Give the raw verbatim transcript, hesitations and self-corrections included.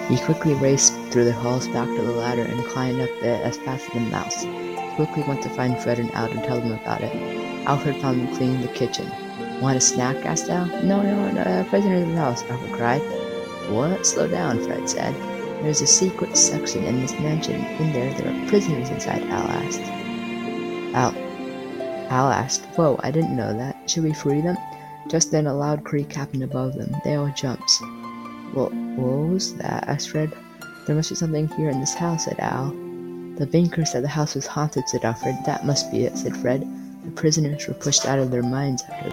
He quickly raced through the halls back to the ladder and climbed up it as fast as a mouse. He quickly went to find Fred and Al to tell them about it. Alfred found them cleaning the kitchen. Want a snack? Asked Al. No, no, no, prisoners in the house, Alfred cried. What? Slow down, Fred said. There's a secret section in this mansion. In there, there are prisoners inside, Al asked. Al, Al asked, Whoa, I didn't know that. Should we free them? Just then a loud creak happened above them. They all jumped. What, what was that? Asked Fred. There must be something here in this house, said Al. The banker said the house was haunted, said Alfred. That must be it, said Fred. The prisoners were pushed out of their minds after